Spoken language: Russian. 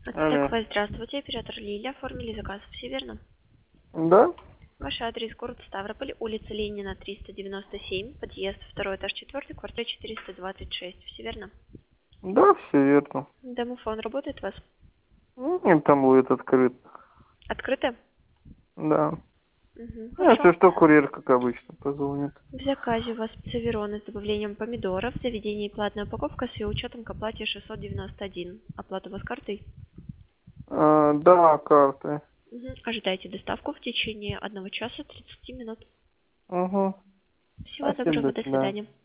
Алло. Здравствуйте, оператор Лилия. Оформили заказ, все верно? Да? Ваш адрес город Ставрополь, улица Ленина, 397, подъезд, второй этаж, 4, квартира 426, все верно? Да, все верно. Домофон работает у вас? Нет, там будет открыт. Открыто? Да. Хорошо. Если что, курьер, как обычно, позвонит. В заказе у вас пиццевероны с добавлением помидоров, заведение и платная упаковка с ее учетом к оплате 691. Оплата у вас картой? Да, карты. Ожидайте доставку в течение 1 часа 30 минут. Угу. Всего Спасибо, доброго, до до свидания. свидания.